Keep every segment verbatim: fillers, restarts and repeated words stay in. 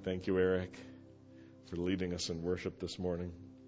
Thank you, Eric, for leading us in worship this morning.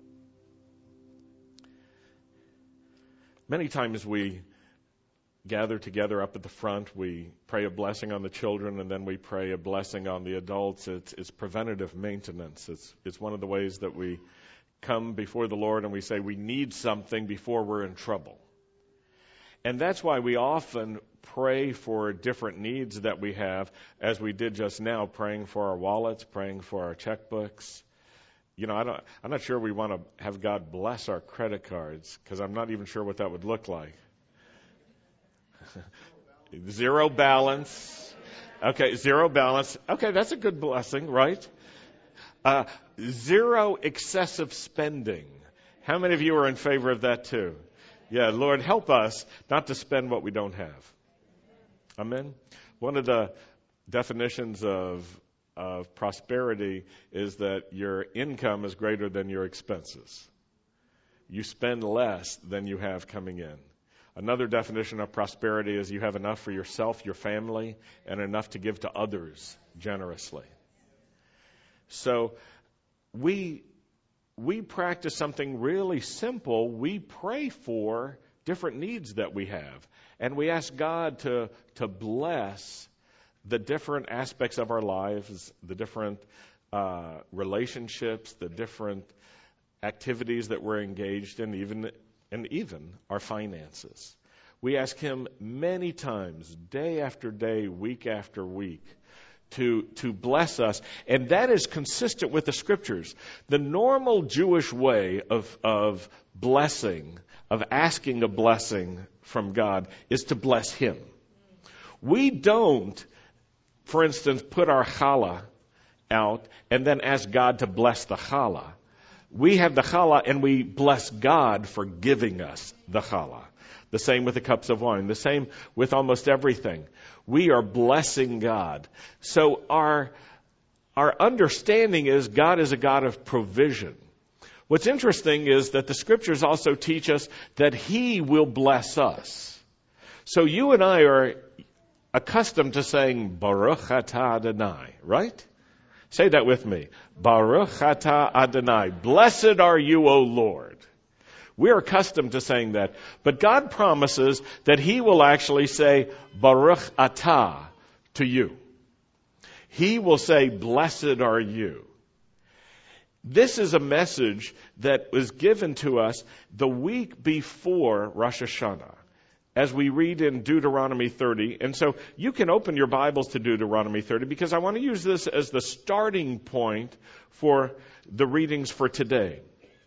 Many times we gather together up at the front, we pray a blessing on the children, and then we pray a blessing on the adults. It's, it's preventative maintenance. It's, it's one of the ways that we come before the Lord and we say we need something before we're in trouble. And that's why we often pray for different needs that we have, as we did just now, praying for our wallets, praying for our checkbooks. You know, I don't, I'm not sure we want to have God bless our credit cards, because I'm not even sure what that would look like. Zero balance. Okay, zero balance. Okay, that's a good blessing, right? Uh, zero excessive spending. How many of you are in favor of that too? Yeah, Lord, help us not to spend what we don't have. Amen. One of the definitions of of prosperity is that your income is greater than your expenses. You spend less than you have coming in. Another definition of prosperity is you have enough for yourself, your family, and enough to give to others generously. So we we practice something really simple. We pray for different needs that we have. And we ask God to, to bless the different aspects of our lives, the different uh, relationships, the different activities that we're engaged in, even and even our finances. We ask Him many times, day after day, week after week, to to bless us. And that is consistent with the Scriptures. The normal Jewish way of of blessing, of asking a blessing from God, is to bless Him. We don't, for instance, put our challah out and then ask God to bless the challah. We have the challah and we bless God for giving us the challah. The same with the cups of wine. The same with almost everything. We are blessing God. So our, our understanding is God is a God of provision. What's interesting is that the Scriptures also teach us that He will bless us. So you and I are accustomed to saying, Baruch atah Adonai, right? Say that with me. Baruch atah Adonai. Blessed are you, O Lord. We're accustomed to saying that. But God promises that He will actually say, Baruch atah to you. He will say, blessed are you. This is a message that was given to us the week before Rosh Hashanah, as we read in Deuteronomy thirty. And so you can open your Bibles to Deuteronomy thirty, because I want to use this as the starting point for the readings for today.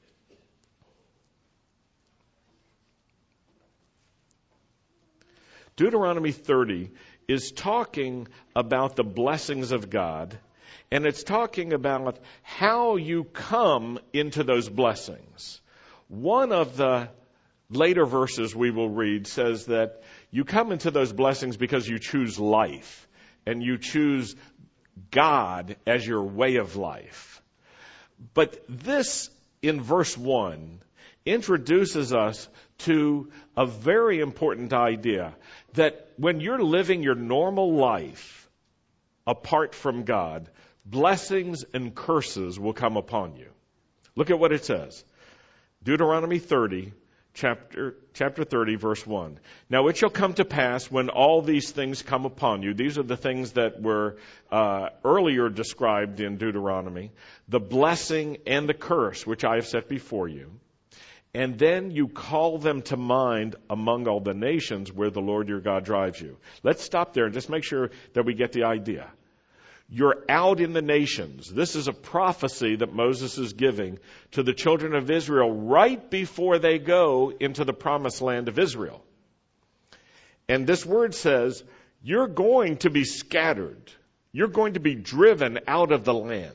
Deuteronomy thirty is talking about the blessings of God, and it's talking about how you come into those blessings. One of the later verses we will read says that you come into those blessings because you choose life, and you choose God as your way of life. But this, in verse one, introduces us to a very important idea, that when you're living your normal life apart from God, blessings and curses will come upon you. Look at what it says. Deuteronomy thirty, chapter, chapter thirty, verse one. Now it shall come to pass when all these things come upon you. These are the things that were uh, earlier described in Deuteronomy. The blessing and the curse, which I have set before you. And then you call them to mind among all the nations where the Lord your God drives you. Let's stop there and just make sure that we get the idea. You're out in the nations. This is a prophecy that Moses is giving to the children of Israel right before they go into the promised land of Israel. And this word says, you're going to be scattered. You're going to be driven out of the land.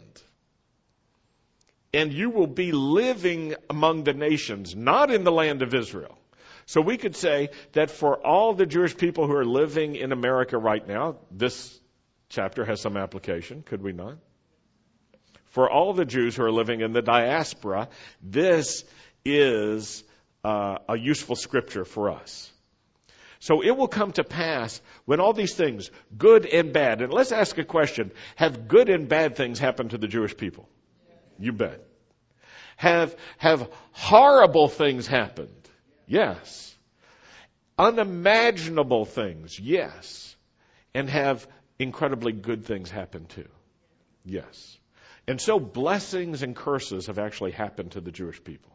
And you will be living among the nations, not in the land of Israel. So we could say that for all the Jewish people who are living in America right now, this chapter has some application, could we not? For all the Jews who are living in the diaspora, this is uh, a useful scripture for us. So it will come to pass when all these things, good and bad, and let's ask a question, have good and bad things happened to the Jewish people? You bet. Have, have horrible things happened? Yes. Unimaginable things? Yes. And have incredibly good things happen too? Yes. And so blessings and curses have actually happened to the Jewish people.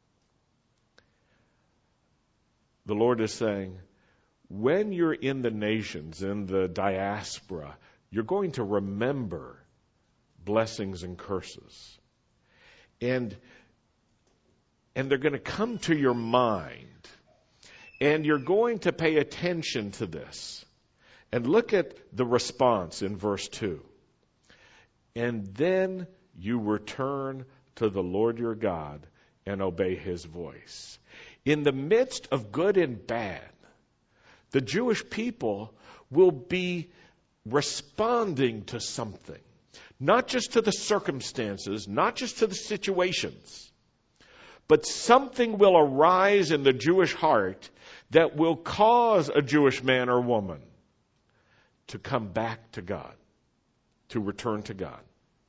The Lord is saying, when you're in the nations, in the diaspora, you're going to remember blessings and curses. And, and they're going to come to your mind. And you're going to pay attention to this. And look at the response in verse two. And then you return to the Lord your God and obey his voice. In the midst of good and bad, the Jewish people will be responding to something. Not just to the circumstances, not just to the situations, but something will arise in the Jewish heart that will cause a Jewish man or woman to come back to God, to return to God.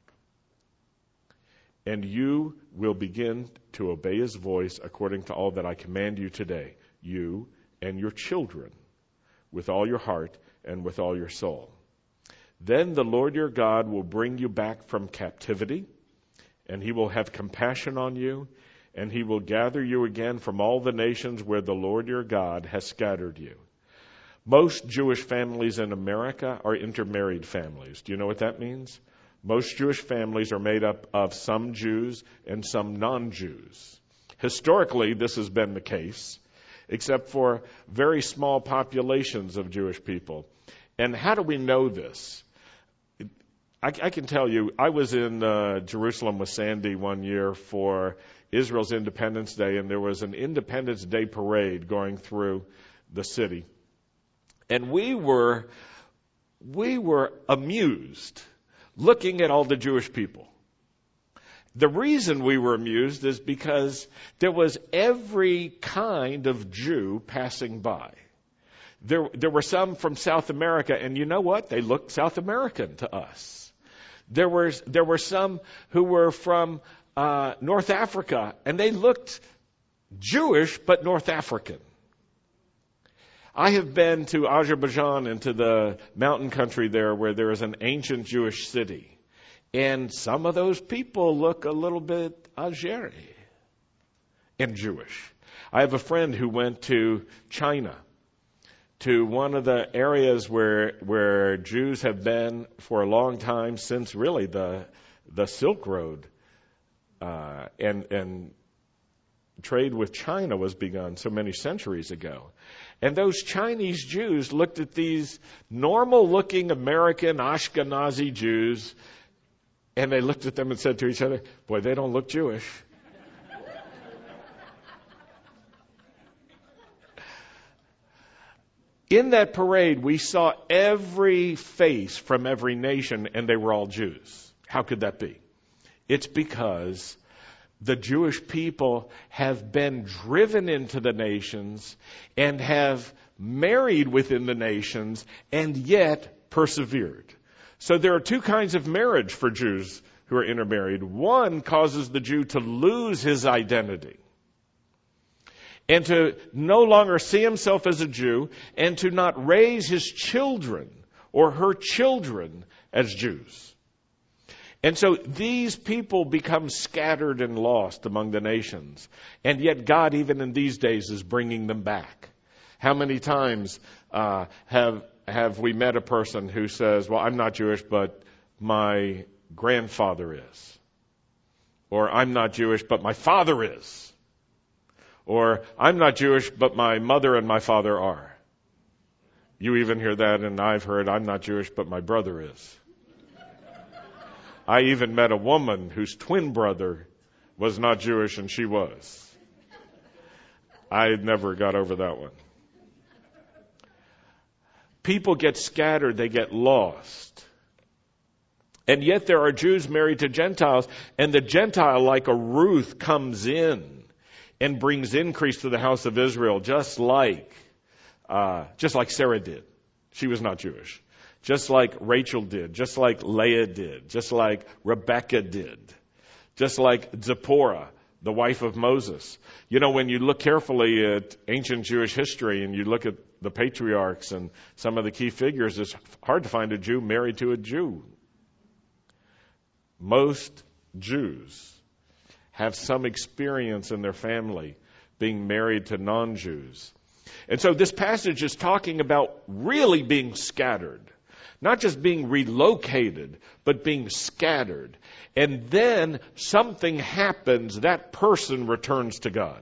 And you will begin to obey his voice according to all that I command you today, you and your children, with all your heart and with all your soul. Then the Lord your God will bring you back from captivity, and he will have compassion on you, and he will gather you again from all the nations where the Lord your God has scattered you. Most Jewish families in America are intermarried families. Do you know what that means? Most Jewish families are made up of some Jews and some non-Jews. Historically, this has been the case, except for very small populations of Jewish people. And how do we know this? I, I can tell you, I was in uh, Jerusalem with Sandy one year for Israel's Independence Day, and there was an Independence Day parade going through the city. And we were, we were amused looking at all the Jewish people. The reason we were amused is because there was every kind of Jew passing by. There, there were some from South America, and you know what? They looked South American to us. There were, there were some who were from uh, North Africa, and they looked Jewish but North African. I have been to Azerbaijan and to the mountain country there where there is an ancient Jewish city. And some of those people look a little bit Azeri and Jewish. I have a friend who went to China, to one of the areas where where Jews have been for a long time, since really the the Silk Road uh, and and trade with China was begun so many centuries ago. And those Chinese Jews looked at these normal-looking American Ashkenazi Jews, and they looked at them and said to each other, boy, they don't look Jewish. In that parade, we saw every face from every nation, and they were all Jews. How could that be? It's because the Jewish people have been driven into the nations and have married within the nations and yet persevered. So there are two kinds of marriage for Jews who are intermarried. One causes the Jew to lose his identity and to no longer see himself as a Jew and to not raise his children or her children as Jews. And so these people become scattered and lost among the nations. And yet God, even in these days, is bringing them back. How many times uh, have have we met a person who says, well, I'm not Jewish, but my grandfather is. Or I'm not Jewish, but my father is. Or I'm not Jewish, but my mother and my father are. You even hear that, and I've heard, I'm not Jewish, but my brother is. I even met a woman whose twin brother was not Jewish and she was. I never got over that one. People get scattered, they get lost. And yet there are Jews married to Gentiles, and the Gentile, like a Ruth, comes in and brings increase to the house of Israel, just like uh, just like Sarah did. She was not Jewish. Just like Rachel did, just like Leah did, just like Rebecca did, just like Zipporah, the wife of Moses. You know, when you look carefully at ancient Jewish history and you look at the patriarchs and some of the key figures, it's hard to find a Jew married to a Jew. Most Jews have some experience in their family being married to non-Jews. And so this passage is talking about really being scattered. Not just being relocated, but being scattered. And then something happens, that person returns to God.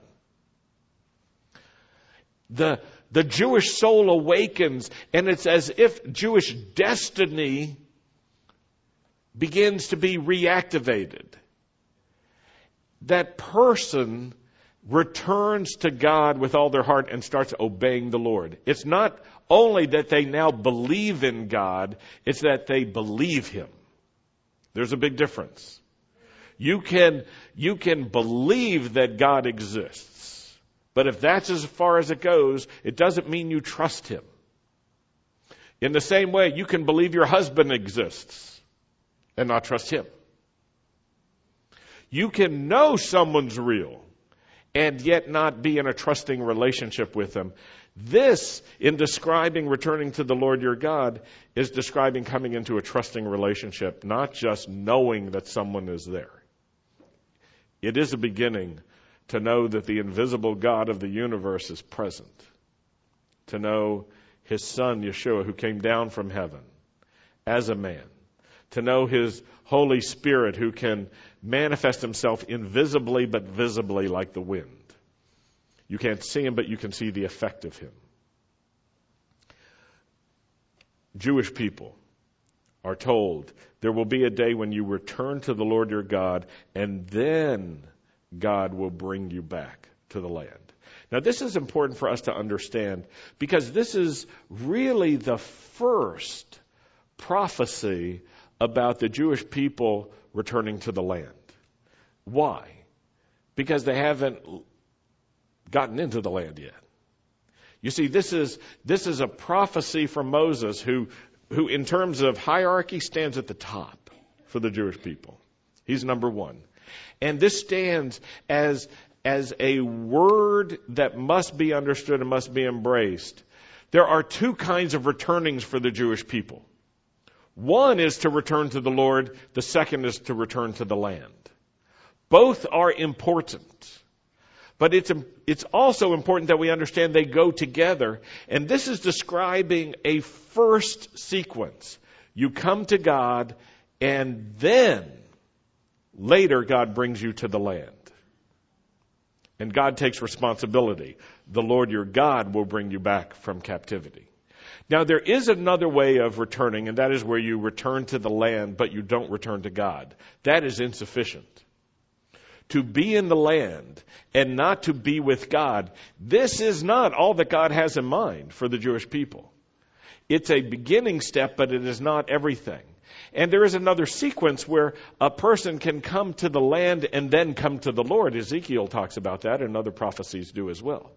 The, the Jewish soul awakens, and it's as if Jewish destiny begins to be reactivated. That person returns to God with all their heart and starts obeying the Lord. It's not only that they now believe in God, it's that they believe Him. There's a big difference. You can, you can believe that God exists, but if that's as far as it goes, it doesn't mean you trust Him. In the same way, you can believe your husband exists and not trust Him. You can know someone's real and yet not be in a trusting relationship with them. This, in describing returning to the Lord your God, is describing coming into a trusting relationship, not just knowing that someone is there. It is a beginning to know that the invisible God of the universe is present, to know His Son, Yeshua, who came down from heaven as a man, to know His Holy Spirit, who can manifest Himself invisibly but visibly like the wind. You can't see Him, but you can see the effect of Him. Jewish people are told there will be a day when you return to the Lord your God, and then God will bring you back to the land. Now, this is important for us to understand because this is really the first prophecy about the Jewish people returning to the land. Why? Because they haven't gotten into the land yet. You see, this is this is a prophecy from Moses who, who in terms of hierarchy stands at the top for the Jewish people. He's number one. And this stands as, as a word that must be understood and must be embraced. There are two kinds of returnings for the Jewish people. One is to return to the Lord. The second is to return to the land. Both are important. But it's, it's also important that we understand they go together. And this is describing a first sequence. You come to God, and then later God brings you to the land. And God takes responsibility. The Lord your God will bring you back from captivity. Now, there is another way of returning, and that is where you return to the land, but you don't return to God. That is insufficient. To be in the land and not to be with God, this is not all that God has in mind for the Jewish people. It's a beginning step, but it is not everything. And there is another sequence where a person can come to the land and then come to the Lord. Ezekiel talks about that, and other prophecies do as well.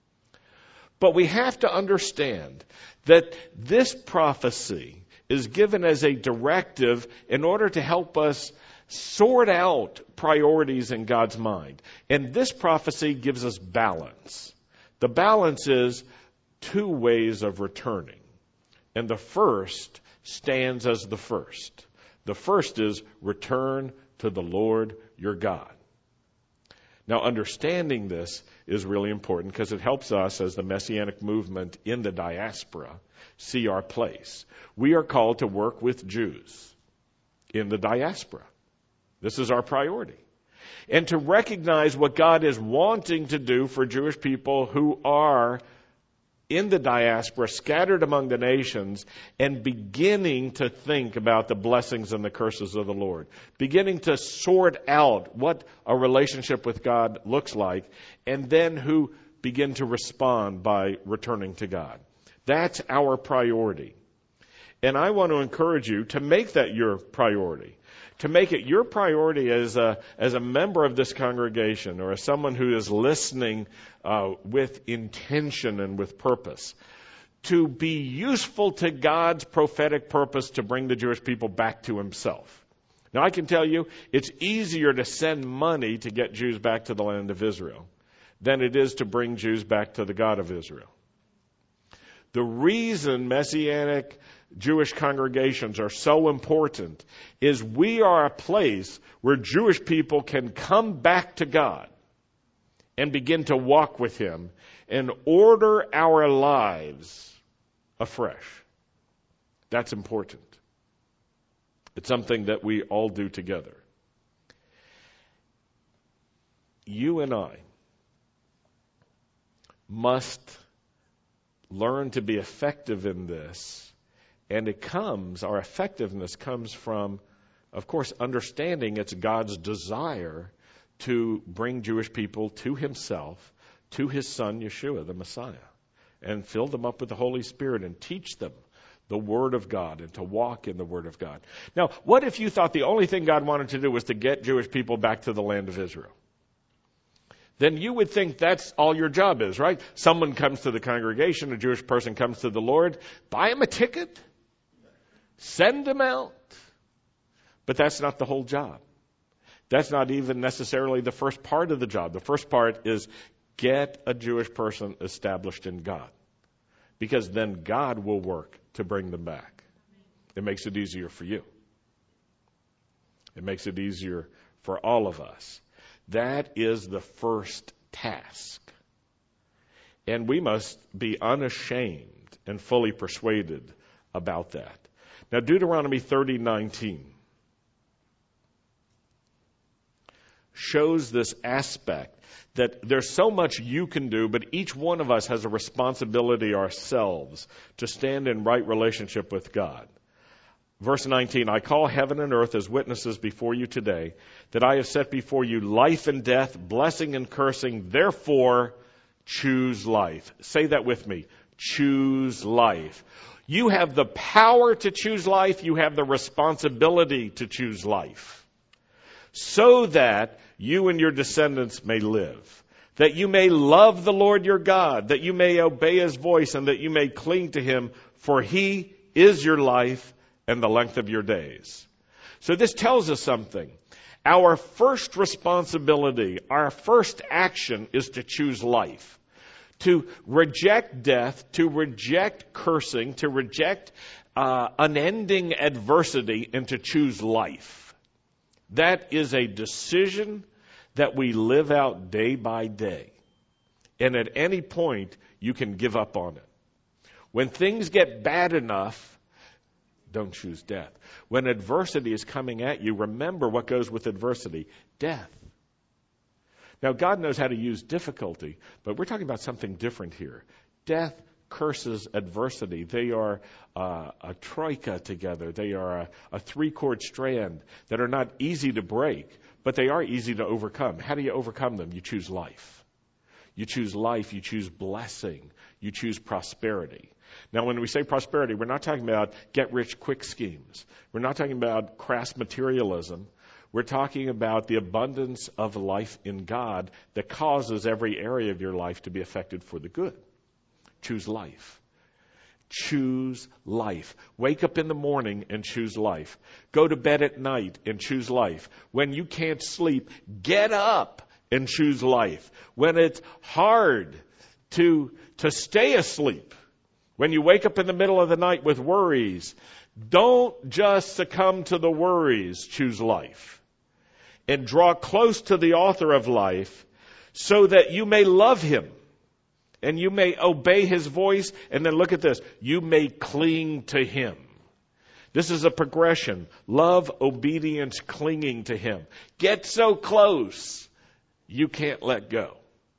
But we have to understand that this prophecy is given as a directive in order to help us sort out priorities in God's mind. And this prophecy gives us balance. The balance is two ways of returning. And the first stands as the first. The first is return to the Lord your God. Now, understanding this is really important because it helps us as the Messianic movement in the diaspora see our place. We are called to work with Jews in the diaspora. This is our priority. And to recognize what God is wanting to do for Jewish people who are in the diaspora, scattered among the nations, and beginning to think about the blessings and the curses of the Lord. Beginning to sort out what a relationship with God looks like, and then who begin to respond by returning to God. That's our priority. And I want to encourage you to make that your priority. To make it your priority as a, as a member of this congregation or as someone who is listening uh, with intention and with purpose. to be useful to God's prophetic purpose to bring the Jewish people back to himself. Now, I can tell you, it's easier to send money to get Jews back to the land of Israel than it is to bring Jews back to the God of Israel. The reason Messianic Jewish congregations are so important is we are a place where Jewish people can come back to God and begin to walk with him and order our lives afresh. That's important. It's something that we all do together. You and I must learn to be effective in this, and it comes, our effectiveness comes from, of course, understanding it's God's desire to bring Jewish people to himself, to his son, Yeshua, the Messiah, and fill them up with the Holy Spirit and teach them the Word of God and to walk in the Word of God. Now, what if you thought the only thing God wanted to do was to get Jewish people back to the land of Israel? Then you would think that's all your job is, right? Someone comes to the congregation, a Jewish person comes to the Lord, buy him a ticket, send him out. But that's not the whole job. That's not even necessarily the first part of the job. The first part is get a Jewish person established in God, because then God will work to bring them back. It makes it easier for you. It makes it easier for all of us. That is the first task. And we must be unashamed and fully persuaded about that. Now, Deuteronomy thirty nineteen shows this aspect that there's so much you can do, but each one of us has a responsibility ourselves to stand in right relationship with God. Verse nineteen, I call heaven and earth as witnesses before you today that I have set before you life and death, blessing and cursing. Therefore, choose life. Say that with me. Choose life. You have the power to choose life. You have the responsibility to choose life, so that you and your descendants may live, that you may love the Lord your God, that you may obey his voice, and that you may cling to him, for he is your life and the length of your days. So this tells us something. Our first responsibility, our first action is to choose life, to reject death, to reject cursing, to reject uh, unending adversity, and to choose life. That is a decision that we live out day by day. And at any point, you can give up on it. When things get bad enough, don't choose death. When adversity is coming at you, remember what goes with adversity: death. Now, God knows how to use difficulty, but we're talking about something different here. Death curses adversity. They are uh, a troika together. They are a, a three-chord strand that are not easy to break, but they are easy to overcome. How do you overcome them? You choose life. You choose life. You choose blessing. You choose prosperity. Now, when we say prosperity, we're not talking about get-rich-quick schemes. We're not talking about crass materialism. We're talking about the abundance of life in God that causes every area of your life to be affected for the good. Choose life. Choose life. Wake up in the morning and choose life. Go to bed at night and choose life. When you can't sleep, get up and choose life. When it's hard to, to stay asleep, when you wake up in the middle of the night with worries, don't just succumb to the worries. Choose life. And draw close to the author of life so that you may love him. And you may obey his voice, and then look at this. You may cling to him. This is a progression. Love, obedience, clinging to him. Get so close, you can't let go.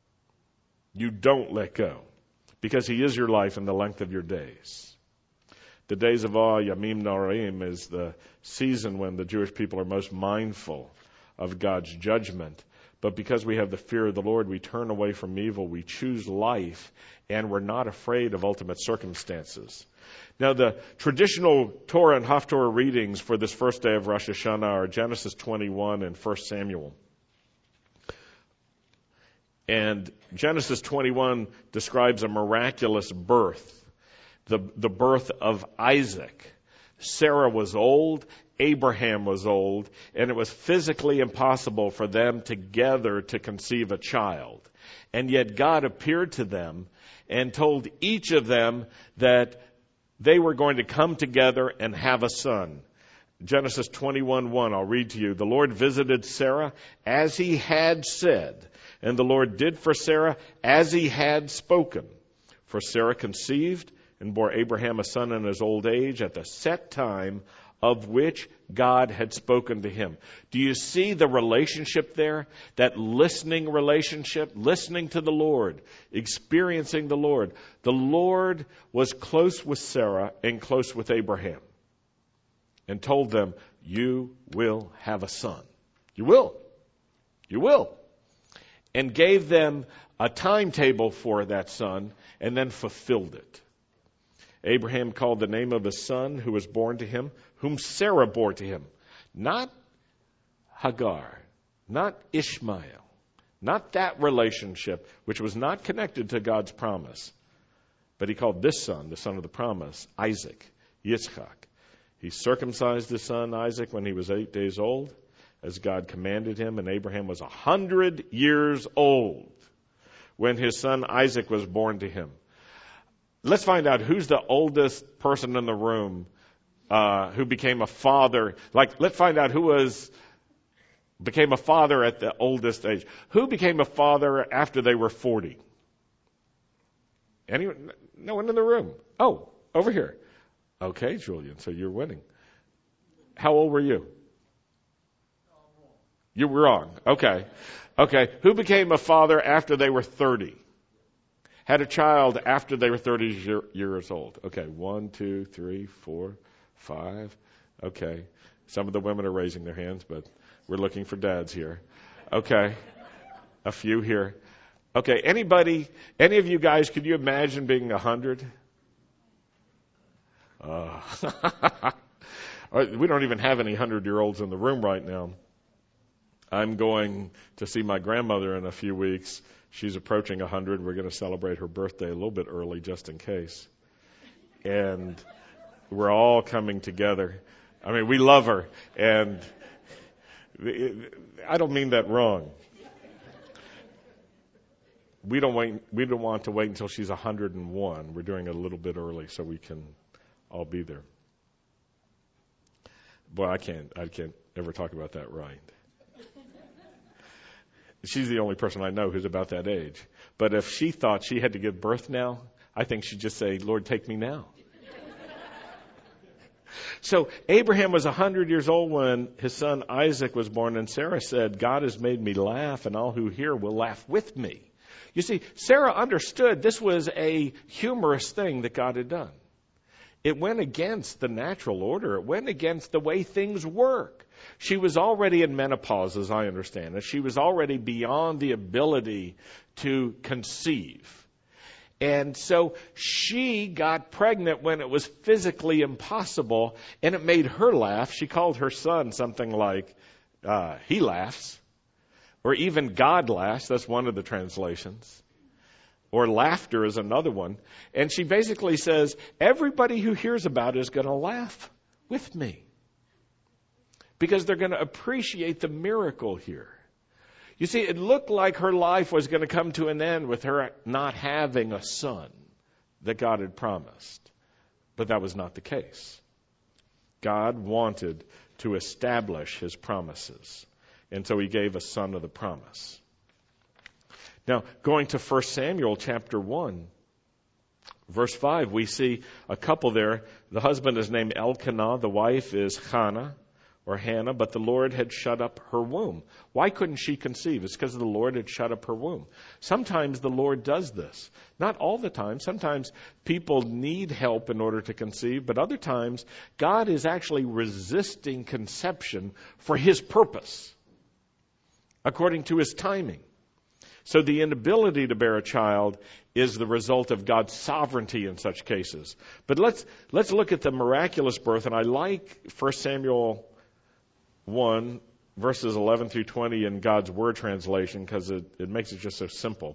You don't let go, because he is your life and the length of your days. The days of awe, Yamim Noraim, is the season when the Jewish people are most mindful of God's judgment. But because we have the fear of the Lord, we turn away from evil, we choose life, and we're not afraid of ultimate circumstances. Now, the traditional Torah and Haftorah readings for this first day of Rosh Hashanah are Genesis twenty-one and First Samuel. And Genesis twenty-one describes a miraculous birth. the, the birth of Isaac. Sarah was old, Abraham was old, and it was physically impossible for them together to conceive a child. And yet God appeared to them and told each of them that they were going to come together and have a son. Genesis twenty-one one, I'll read to you. The Lord visited Sarah as he had said, and the Lord did for Sarah as he had spoken. For Sarah conceived and bore Abraham a son in his old age at the set time of which God had spoken to him. Do you see the relationship there? That listening relationship, listening to the Lord, experiencing the Lord. The Lord was close with Sarah and close with Abraham and told them, you will have a son. You will. You will. And gave them a timetable for that son and then fulfilled it. Abraham called the name of his son who was born to him, whom Sarah bore to him. Not Hagar, not Ishmael, not that relationship which was not connected to God's promise. But he called this son, the son of the promise, Isaac, Yitzchak. He circumcised his son Isaac when he was eight days old, as God commanded him, and Abraham was a hundred years old when his son Isaac was born to him. Let's find out who's the oldest person in the room uh, who became a father. Like, let's find out who was became a father at the oldest age. Who became a father after they were forty? Anyone? No one in the room. Oh, over here. Okay, Julian, so you're winning. How old were you? You were wrong. Okay. Okay. Who became a father after they were thirty? Had a child after they were thirty year, years old. Okay, one, two, three, four, five. Okay, some of the women are raising their hands, but we're looking for dads here. Okay, a few here. Okay, anybody, any of you guys, could you imagine being a hundred? Uh, we don't even have any hundred-year-olds in the room right now. I'm going to see my grandmother in a few weeks. She's approaching one hundred. We're going to celebrate her birthday a little bit early just in case. And we're all coming together. I mean, we love her. And I don't mean that wrong. We don't wait, we don't want to wait until she's one hundred and one. We're doing it a little bit early so we can all be there. Boy, I can't, I can't ever talk about that right. She's the only person I know who's about that age. But if she thought she had to give birth now, I think she'd just say, Lord, take me now. So Abraham was one hundred years old when his son Isaac was born, and Sarah said, God has made me laugh, and all who hear will laugh with me. You see, Sarah understood this was a humorous thing that God had done. It went against the natural order. It went against the way things work. She was already in menopause, as I understand it. She was already beyond the ability to conceive. And so she got pregnant when it was physically impossible, and it made her laugh. She called her son something like, uh, he laughs, or even God laughs. That's one of the translations. Or laughter is another one. And she basically says, everybody who hears about it is going to laugh with me, because they're going to appreciate the miracle here. You see, it looked like her life was going to come to an end with her not having a son that God had promised. But that was not the case. God wanted to establish his promises. And so he gave a son of the promise. Now, going to First Samuel chapter one, verse five, we see a couple there. The husband is named Elkanah. The wife is Hannah. Or Hannah, but the Lord had shut up her womb. Why couldn't she conceive? It's because the Lord had shut up her womb. Sometimes the Lord does this. Not all the time. Sometimes people need help in order to conceive, but other times God is actually resisting conception for his purpose, according to his timing. So the inability to bear a child is the result of God's sovereignty in such cases. But let's let's look at the miraculous birth, and I like First Samuel one, verses eleven through twenty in God's Word translation, because it, it makes it just so simple.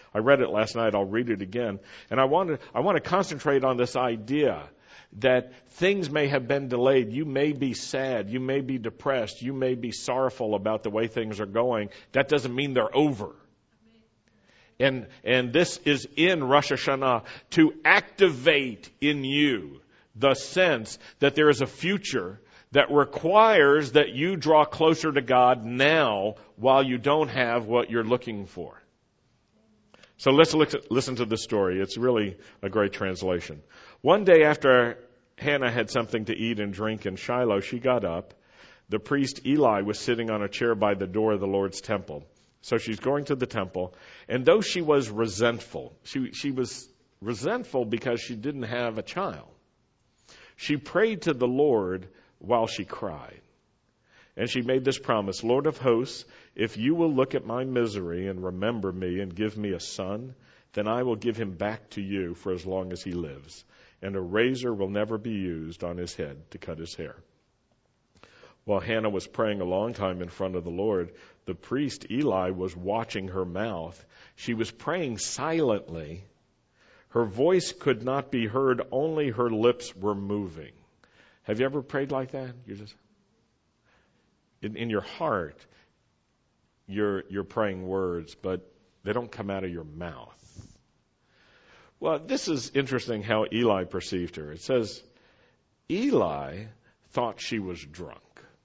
I read it last night. I'll read it again. And I want to, I want to concentrate on this idea that things may have been delayed. You may be sad. You may be depressed. You may be sorrowful about the way things are going. That doesn't mean they're over. And, and this is in Rosh Hashanah to activate in you the sense that there is a future that requires that you draw closer to God now while you don't have what you're looking for. So let's look, listen to the story. It's really a great translation. One day after Hannah had something to eat and drink in Shiloh, she got up. The priest Eli was sitting on a chair by the door of the Lord's temple. So she's going to the temple. And though she was resentful, she, she was resentful because she didn't have a child. She prayed to the Lord while she cried. And she made this promise, Lord of hosts, if you will look at my misery and remember me and give me a son, then I will give him back to you for as long as he lives. And a razor will never be used on his head to cut his hair. While Hannah was praying a long time in front of the Lord, the priest Eli was watching her mouth. She was praying silently. Her voice could not be heard, only her lips were moving. Have you ever prayed like that? You're just in, in your heart, you're you're praying words, but they don't come out of your mouth. Well, this is interesting how Eli perceived her. It says, Eli thought she was drunk.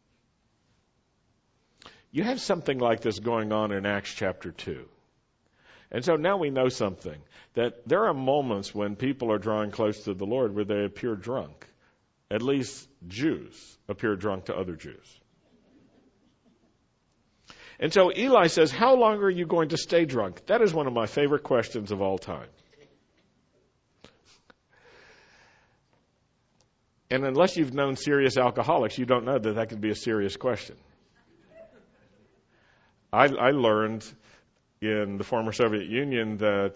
You have something like this going on in Acts chapter two. And so now we know something, that there are moments when people are drawing close to the Lord where they appear drunk. At least Jews appear drunk to other Jews. And so Eli says, how long are you going to stay drunk? That is one of my favorite questions of all time. And unless you've known serious alcoholics, you don't know that that could be a serious question. I, I learned in the former Soviet Union that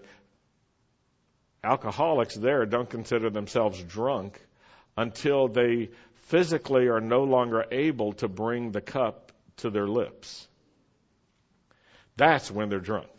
alcoholics there don't consider themselves drunk until they physically are no longer able to bring the cup to their lips. That's when they're drunk.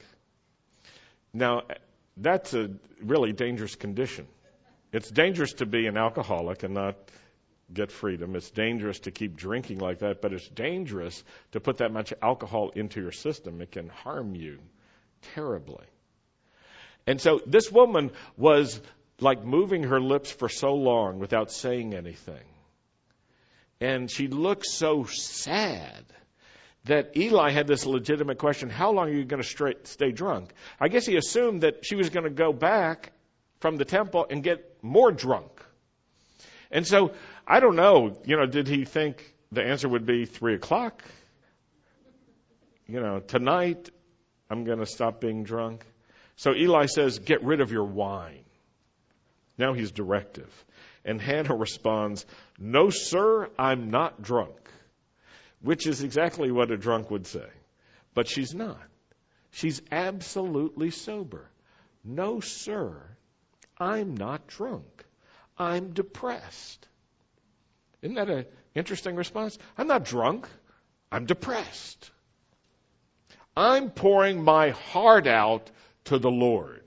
Now, that's a really dangerous condition. It's dangerous to be an alcoholic and not get freedom. It's dangerous to keep drinking like that, but it's dangerous to put that much alcohol into your system. It can harm you terribly. And so this woman was like moving her lips for so long without saying anything. And she looked so sad that Eli had this legitimate question, how long are you going to stay drunk? I guess he assumed that she was going to go back from the temple and get more drunk. And so, I don't know, you know, did he think the answer would be three o'clock? You know, tonight I'm going to stop being drunk. So Eli says, get rid of your wine. Now he's directive. And Hannah responds, no, sir, I'm not drunk. Which is exactly what a drunk would say. But she's not. She's absolutely sober. No, sir, I'm not drunk. I'm depressed. Isn't that an interesting response? I'm not drunk. I'm depressed. I'm pouring my heart out to the Lord.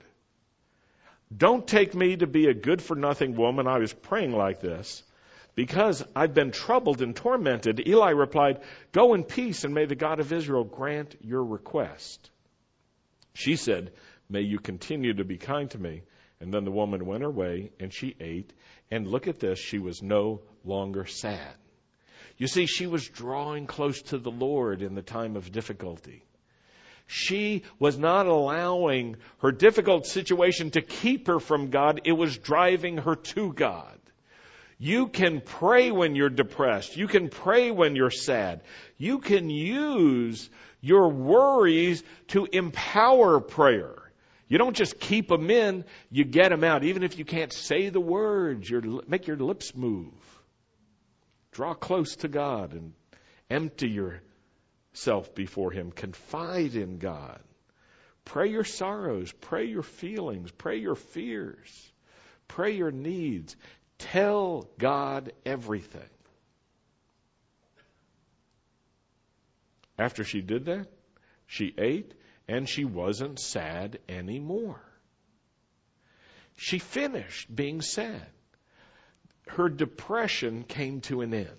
Don't take me to be a good-for-nothing woman. I was praying like this because I've been troubled and tormented. Eli replied, go in peace, and may the God of Israel grant your request. She said, may you continue to be kind to me. And then the woman went her way, and she ate. And look at this, she was no longer sad. You see, she was drawing close to the Lord in the time of difficulty. She was not allowing her difficult situation to keep her from God. It was driving her to God. You can pray when you're depressed. You can pray when you're sad. You can use your worries to empower prayer. You don't just keep them in, you get them out. Even if you can't say the words, you make your lips move. Draw close to God and empty yourself before Him. Confide in God. Pray your sorrows. Pray your feelings. Pray your fears. Pray your needs. Tell God everything. After she did that, she ate, and she wasn't sad anymore. She finished being sad. Her depression came to an end.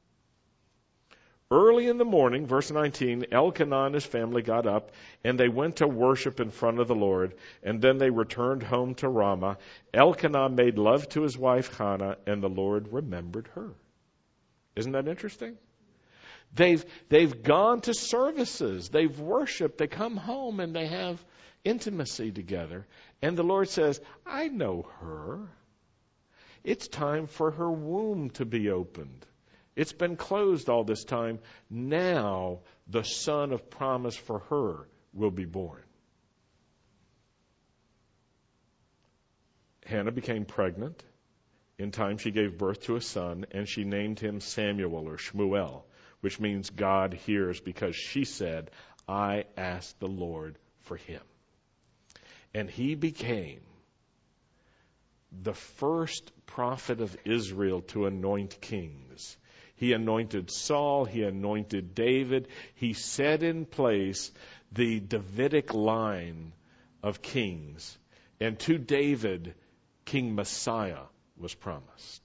Early in the morning, verse nineteen, Elkanah and his family got up, and they went to worship in front of the Lord, and then they returned home to Ramah. Elkanah made love to his wife Hannah, and the Lord remembered her. Isn't that interesting? They've, they've gone to services, they've worshiped, they come home, and they have intimacy together. And the Lord says, I know her. It's time for her womb to be opened. It's been closed all this time. Now the son of promise for her will be born. Hannah became pregnant. In time she gave birth to a son, and she named him Samuel or Shmuel, which means God hears, because she said, I asked the Lord for him. And he became the first prophet of Israel to anoint kings. He anointed Saul. He anointed David. He set in place the Davidic line of kings. And to David, King Messiah was promised.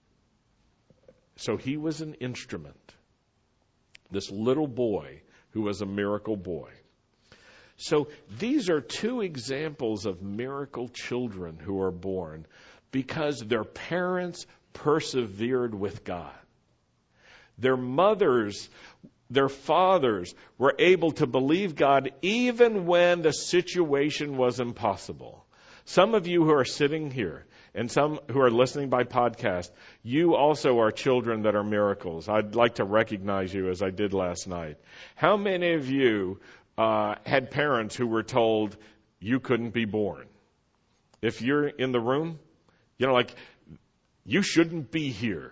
So he was an instrument. This little boy who was a miracle boy. So these are two examples of miracle children who are born because their parents persevered with God. Their mothers, their fathers were able to believe God even when the situation was impossible. Some of you who are sitting here and some who are listening by podcast, you also are children that are miracles. I'd like to recognize you as I did last night. How many of you uh, had parents who were told you couldn't be born? If you're in the room, you know, like, you shouldn't be here.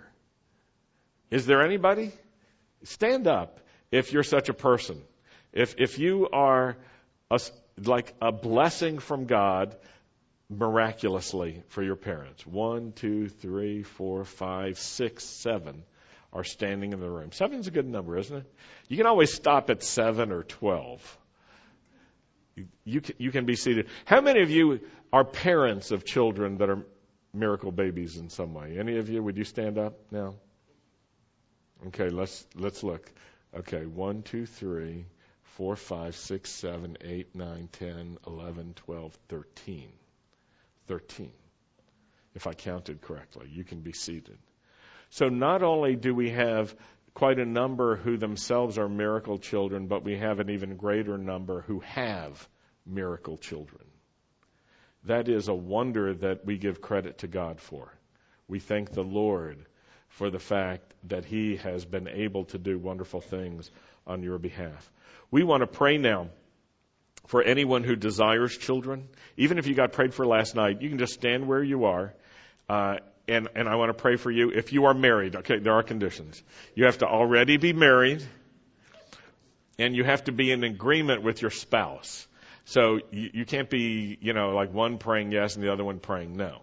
Is there anybody? Stand up if you're such a person. If if you are a, like a blessing from God miraculously for your parents. One, two, three, four, five, six, seven are standing in the room. Seven's a good number, isn't it? You can always stop at seven or twelve. You, you, can, you can be seated. How many of you are parents of children that are miracle babies in some way? Any of you? Would you stand up now? Okay, let's let's look. Okay, one, two, three, four, five, six, seven, eight, nine, ten, eleven, twelve, thirteen. Thirteen. If I counted correctly, you can be seated. So not only do we have quite a number who themselves are miracle children, but we have an even greater number who have miracle children. That is a wonder that we give credit to God for. We thank the Lord for the fact that he has been able to do wonderful things on your behalf. We want to pray now for anyone who desires children. Even if you got prayed for last night, you can just stand where you are. Uh, and, and I want to pray for you. If you are married, okay, there are conditions. You have to already be married, and you have to be in agreement with your spouse. So you, you can't be, you know, like one praying yes and the other one praying no.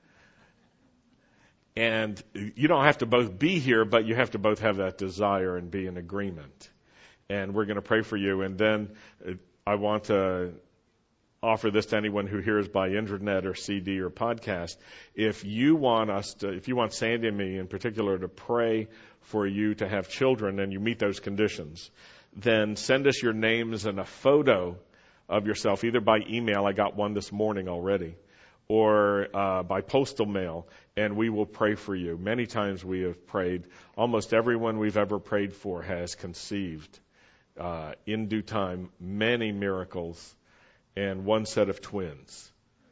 And you don't have to both be here, but you have to both have that desire and be in agreement. And we're going to pray for you. And then I want to offer this to anyone who hears by internet or C D or podcast. If you want us to, if you want Sandy and me in particular to pray for you to have children and you meet those conditions, then send us your names and a photo of yourself, either by email. I got one this morning already. Or uh, by postal mail, and we will pray for you. Many times we have prayed. Almost everyone we've ever prayed for has conceived uh, in due time many miracles and one set of twins.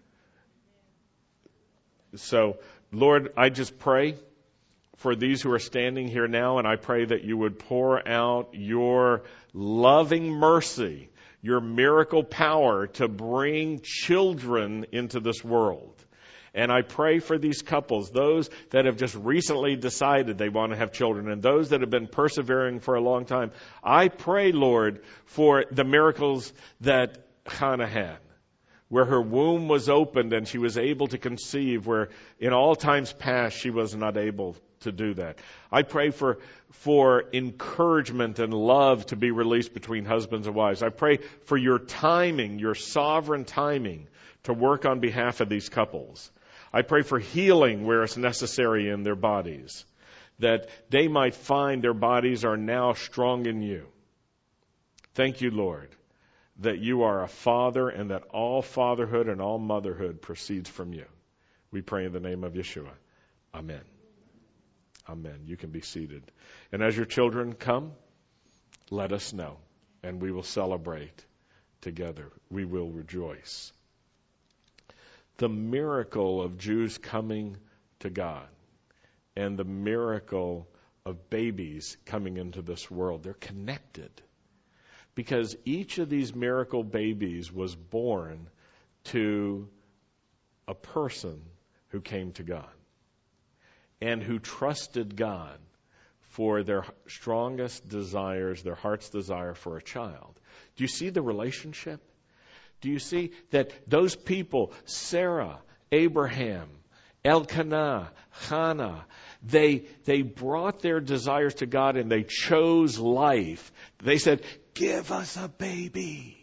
So, Lord, I just pray for these who are standing here now, and I pray that you would pour out your loving mercy, your miracle power to bring children into this world. And I pray for these couples, those that have just recently decided they want to have children, and those that have been persevering for a long time. I pray, Lord, for the miracles that Hannah had, where her womb was opened and she was able to conceive, where in all times past she was not able to do that. I pray for, for encouragement and love to be released between husbands and wives. I pray for your timing, your sovereign timing, to work on behalf of these couples. I pray for healing where it's necessary in their bodies, that they might find their bodies are now strong in you. Thank you, Lord, that you are a father and that all fatherhood and all motherhood proceeds from you. We pray in the name of Yeshua. Amen. Amen. You can be seated. And as your children come, let us know, and we will celebrate together. We will rejoice. The miracle of Jews coming to God and the miracle of babies coming into this world, they're connected. Because each of these miracle babies was born to a person who came to God and who trusted God for their strongest desires, their heart's desire for a child. Do you see the relationship? Do you see that those people, Sarah, Abraham, Elkanah, Hannah, they, they brought their desires to God and they chose life. They said, give us a baby.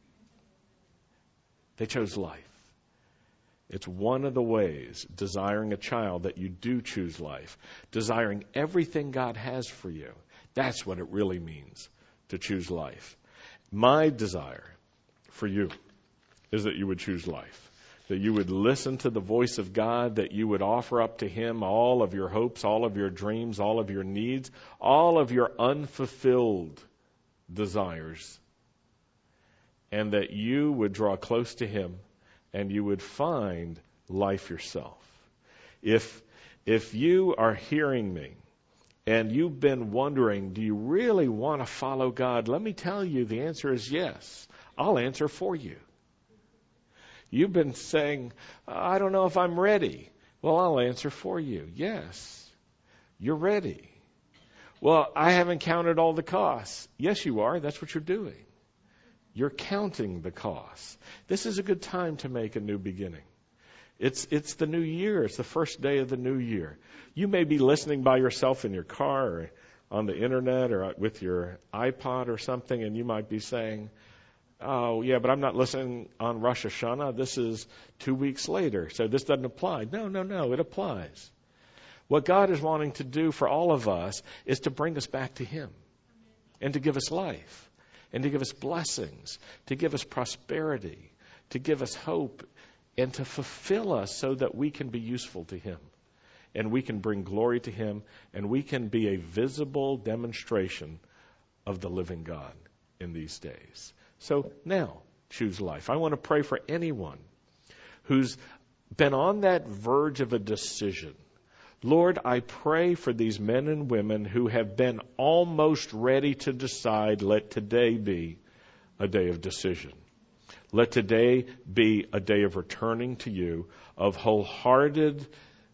They chose life. It's one of the ways, desiring a child, that you do choose life. Desiring everything God has for you. That's what it really means to choose life. My desire for you is that you would choose life. That you would listen to the voice of God, that you would offer up to Him all of your hopes, all of your dreams, all of your needs, all of your unfulfilled desires, and that you would draw close to Him and you would find life yourself. If, if you are hearing me and you've been wondering, do you really want to follow God? Let me tell you, the answer is yes. I'll answer for you. You've been saying, I don't know if I'm ready. Well, I'll answer for you. Yes, you're ready. Well, I haven't counted all the costs. Yes, you are. That's what you're doing. You're counting the costs. This is a good time to make a new beginning. It's it's the new year. It's the first day of the new year. You may be listening by yourself in your car or on the internet or with your iPod or something, and you might be saying, oh, yeah, but I'm not listening on Rosh Hashanah. This is two weeks later, so this doesn't apply. No, no, no, it applies. What God is wanting to do for all of us is to bring us back to Him and to give us life and to give us blessings, to give us prosperity, to give us hope, and to fulfill us so that we can be useful to Him and we can bring glory to Him and we can be a visible demonstration of the living God in these days. So now, choose life. I want to pray for anyone who's been on that verge of a decision. Lord, I pray for these men and women who have been almost ready to decide, let today be a day of decision. Let today be a day of returning to you, of wholehearted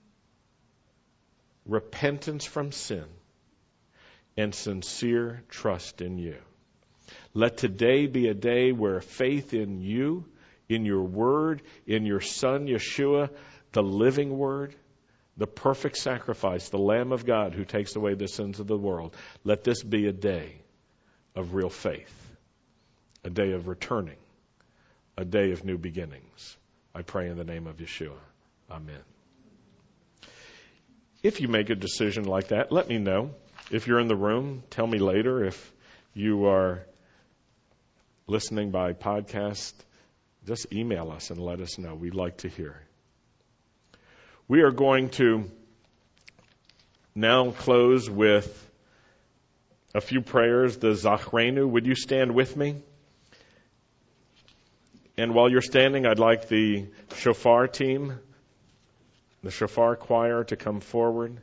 repentance from sin and sincere trust in you. Let today be a day where faith in you, in your word, in your Son, Yeshua, the living word, the perfect sacrifice, the Lamb of God who takes away the sins of the world. Let this be a day of real faith, a day of returning, a day of new beginnings. I pray in the name of Yeshua. Amen. If you make a decision like that, let me know. If you're in the room, tell me later. If you are listening by podcast, just email us and let us know. We'd like to hear. We are going to now close with a few prayers, the Zachrenu. Would you stand with me? And while you're standing, I'd like the shofar team, the shofar choir, to come forward.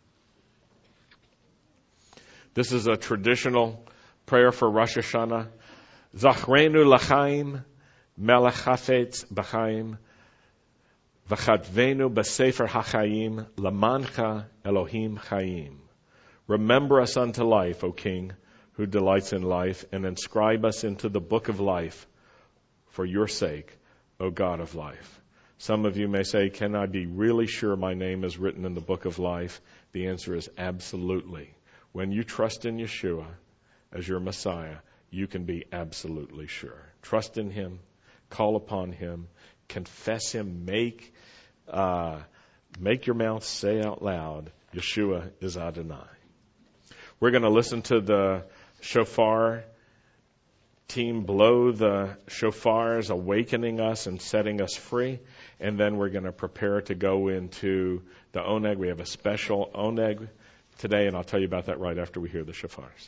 This is a traditional prayer for Rosh Hashanah. Zachrenu l'chaim, melech hafetz b'chaim, v'chatvenu b'sefer hachayim, lamancha Elohim chayim. Remember us unto life, O King, who delights in life, and inscribe us into the book of life for your sake, O God of life. Some of you may say, can I be really sure my name is written in the book of life? The answer is absolutely. When you trust in Yeshua as your Messiah, you can be absolutely sure. Trust in Him, call upon Him, confess Him, make uh, make your mouth say out loud, Yeshua is Adonai. We're going to listen to the shofar team blow the shofars, awakening us and setting us free. And then we're going to prepare to go into the oneg. We have a special oneg today, and I'll tell you about that right after we hear the shofars.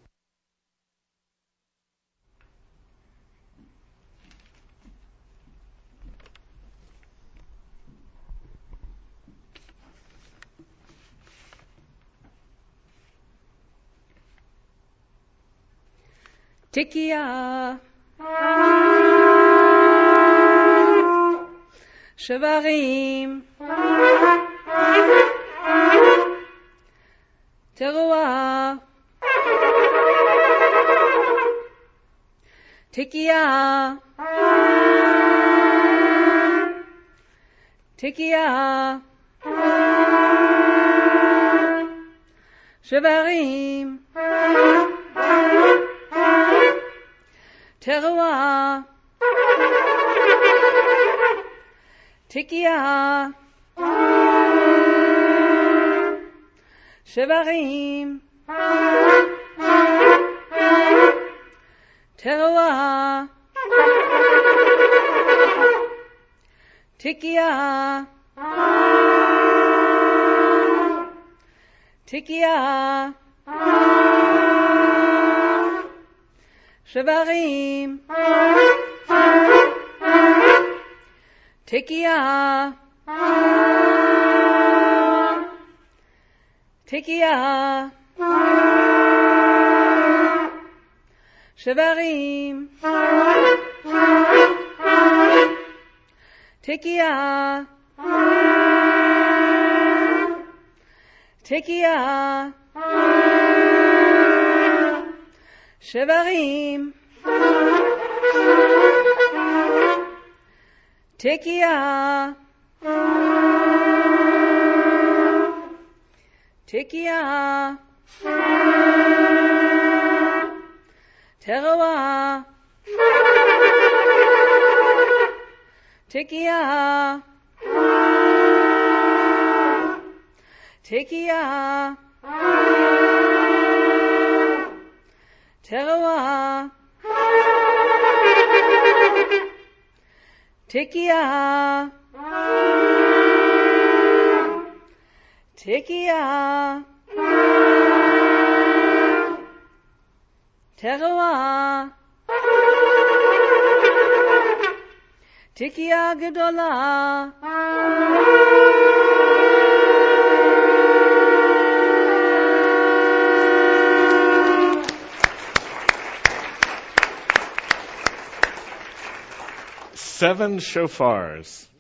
Tikia Shvarim Teruah Tikia Tikia Shvarim Teruah Tikia Shvarim Teruah Tikia Tikia Shvarim Tikia Tikia Shvarim Tikia Tikia Shvarim Tikia Tikia Teruah Tikia Tikia Teruah Tikia Tikia Teruah Tikia Gedolah Seven shofars.